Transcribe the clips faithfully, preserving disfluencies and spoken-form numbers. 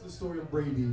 the story of Brady.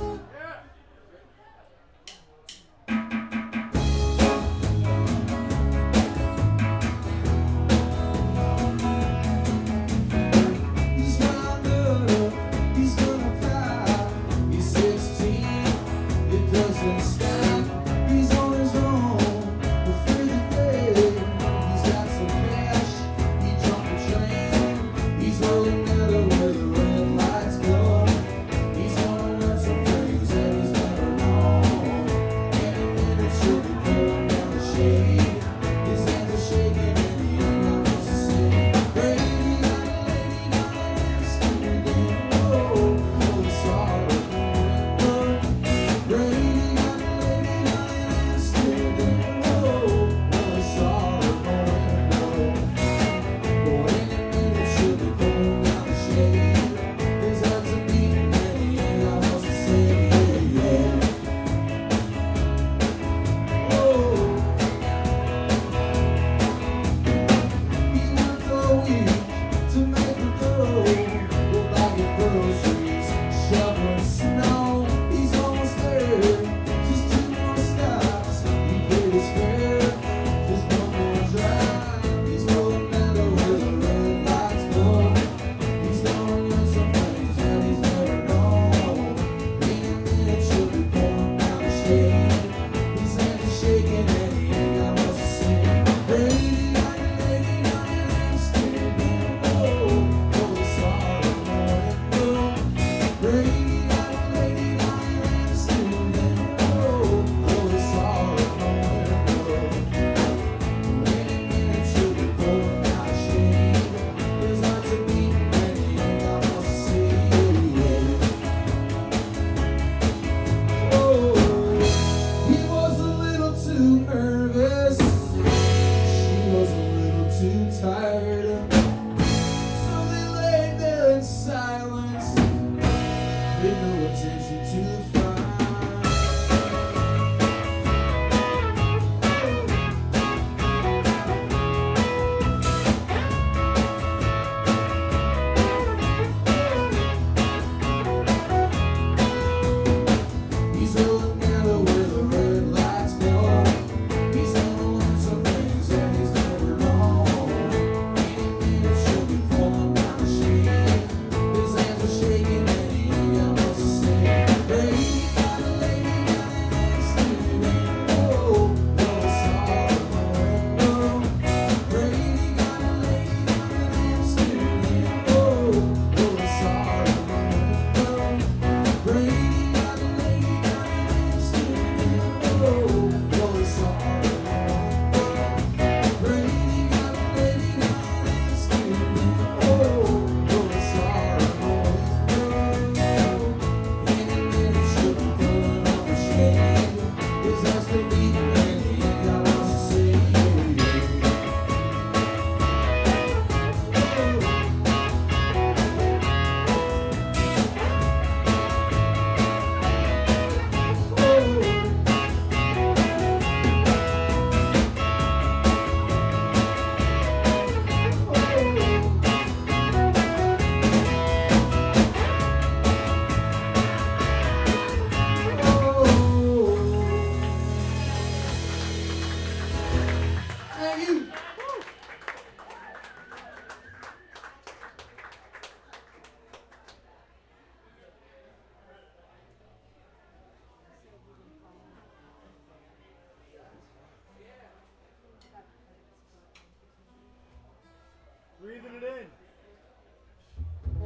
Breathing it in.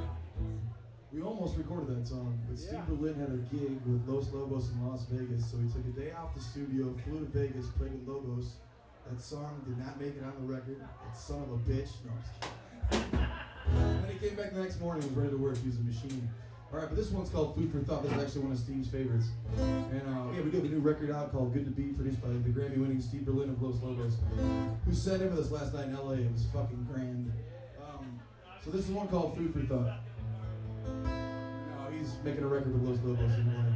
We almost recorded that song, but Steve yeah. Berlin had a gig with Los Lobos in Las Vegas, so he took a day off the studio, flew to Vegas, played with Lobos. That song did not make it on the record. That son of a bitch. No, I'm just kidding. And then he came back the next morning and was ready to work. He was a machine. All right, but this one's called Food for Thought. This is actually one of Steve's favorites. And uh, yeah, we do have a new record out called Good to Be, produced by the Grammy-winning Steve Berlin of Los Lobos, who sat in with us last night in L A. It was fucking grand. Um, so this is one called Food for Thought. No, he's making a record with Los Lobos in L A.